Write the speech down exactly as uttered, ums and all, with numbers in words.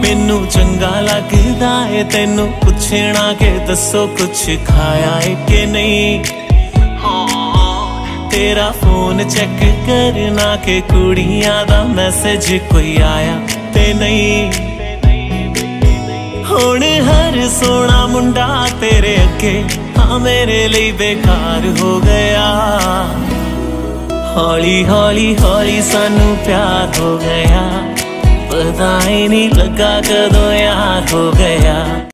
मैनू चंगा लगदा है तेनू पुछना के दसो कुछ खाया है कि नहीं। तेरा फोन चेक करना के कुड़ियां दा मैसेज कोई आया ते नहीं। हुण हर सोना मुंडा तेरे अगे हाँ मेरे लिए बेकार हो गया। हौली हौली हौली सानू प्यार हो गया, पता ही नहीं लगा कदों यार हो गया।